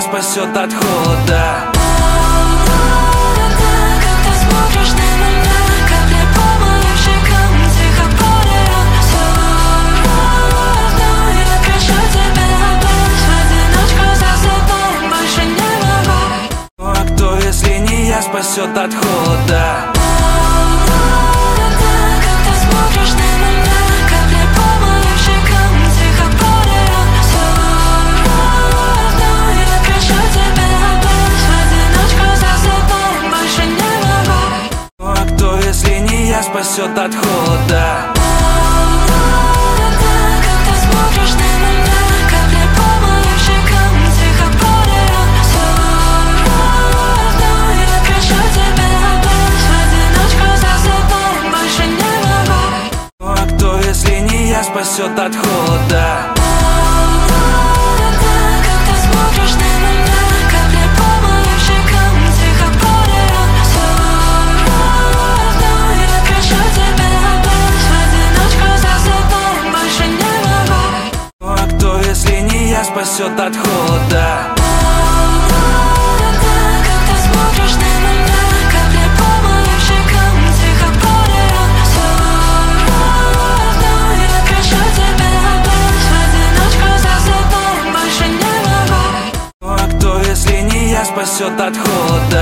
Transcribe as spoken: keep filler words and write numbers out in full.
спасет от холода. Спасет от холода. Ну а кто, если не я, спасет от холода? Спасет от холода. Ну а кто, если не я, спасет от холода? Спасет от холода.